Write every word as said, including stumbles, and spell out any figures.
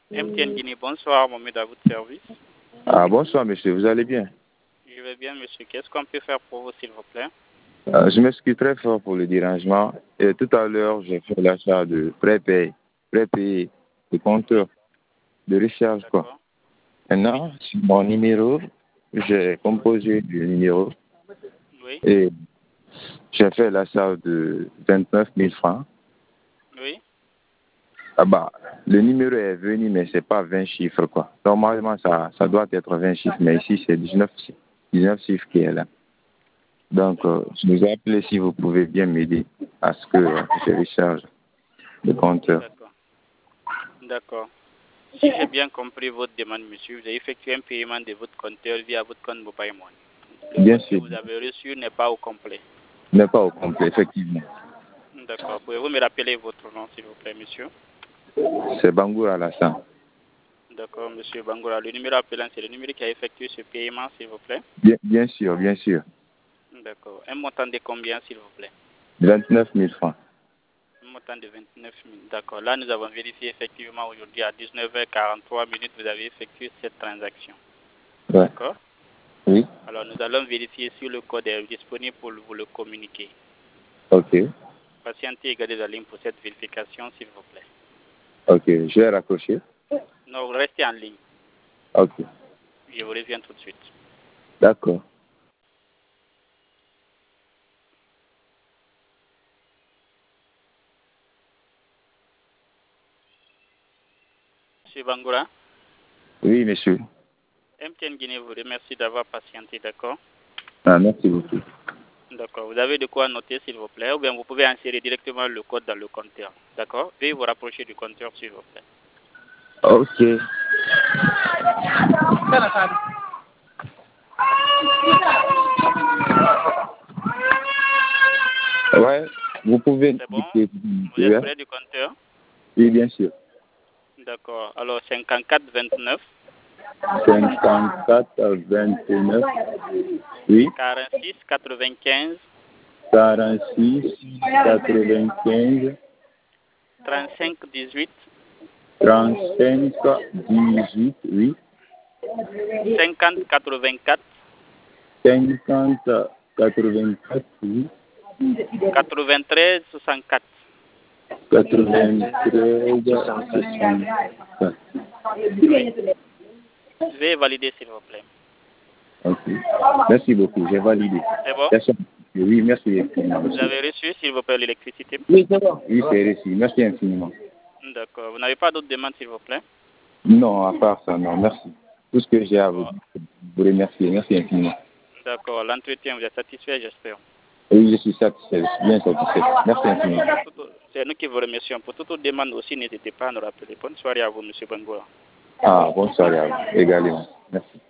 M T N Guinée, bonsoir, Mohamed, à votre service. Ah, bonsoir, monsieur, vous allez bien? Je vais bien, monsieur. Qu'est-ce qu'on peut faire pour vous, s'il vous plaît? Euh, je m'excuse très fort pour le dérangement. Et tout à l'heure, j'ai fait l'achat de prépay, prépayé, de compteur, de recharge, quoi. Maintenant, sur mon numéro, j'ai composé du numéro Oui. et j'ai fait l'achat de vingt-neuf mille francs. Oui. Ah bah, le numéro est venu, mais c'est pas vingt chiffres, quoi. Normalement, ça, ça doit être vingt chiffres, mais ici, c'est dix-neuf, dix-neuf chiffres qui est là. Donc, euh, je vous ai appelé si vous pouvez bien m'aider à ce que euh, je recharge le compteur. D'accord. D'accord. Si j'ai bien compris votre demande, monsieur, vous avez effectué un paiement de votre compteur via votre compte Mobile Money. Le Bien code que sûr. vous avez reçu n'est pas au complet. N'est pas au complet, effectivement. D'accord. Pouvez-vous me rappeler votre nom, s'il vous plaît, monsieur? C'est Bangour Alassane. D'accord, monsieur Bangoura. Le numéro appelant, c'est le numéro qui a effectué ce paiement, s'il vous plaît? Bien, bien sûr, bien sûr. D'accord. Un montant de combien, s'il vous plaît? vingt-neuf mille francs. Un montant de vingt-neuf mille. D'accord. Là, nous avons vérifié effectivement aujourd'hui à dix-neuf heures quarante-trois minutes, vous avez effectué cette transaction. Ouais. D'accord? Oui. Alors, nous allons vérifier si le code est disponible pour vous le communiquer. Ok. Patientez et gardez la ligne pour cette vérification, s'il vous plaît. Ok, je vais raccrocher. Non, restez en ligne. Ok. Je vous reviens tout de suite. D'accord. Monsieur Bangoura, Oui, monsieur. M T N Guinée vous remercie d'avoir patienté, d'accord? Ah, merci beaucoup. D'accord. Vous avez de quoi noter, s'il vous plaît, ou bien vous pouvez insérer directement le code dans le compteur. D'accord? Veuillez vous rapprocher du compteur, s'il vous plaît. Ok. Ouais, vous pouvez. C'est bon? Oui, Vous êtes près du compteur? oui, bien sûr. D'accord. Alors, cinquante-quatre vingt-neuf. cinquante-quatre vingt-neuf. Oui. quarante-six quatre-vingt-quinze. quarante-six quatre-vingt-quinze. trente-cinq dix-huit. trente-cinq dix-huit, oui. cinquante quatre-vingt-quatre. cinquante quatre-vingt-quatre, oui. quatre-vingt-treize soixante-quatre. quatre-vingt-treize soixante-quatre. Oui. Veuillez valider, s'il vous plaît. Ok. Merci beaucoup, j'ai validé. C'est bon? Oui, merci. Vous avez reçu, s'il vous plaît, l'électricité? Oui, c'est bon. Oui, c'est reçu. Merci infiniment. D'accord. Vous n'avez pas d'autres demandes, s'il vous plaît? Non, à part ça, non, merci. Tout ce que j'ai à vous dire, vous remercier. Merci infiniment. D'accord. L'entretien, vous êtes satisfait, j'espère? Oui, je suis satisfait, je suis bien satisfait. Merci infiniment. C'est nous qui vous remercions. Pour toute autre demande aussi, n'hésitez pas à nous rappeler. Bonne soirée à vous, M. Bangoura. Ah, bonne soirée à vous également. Merci.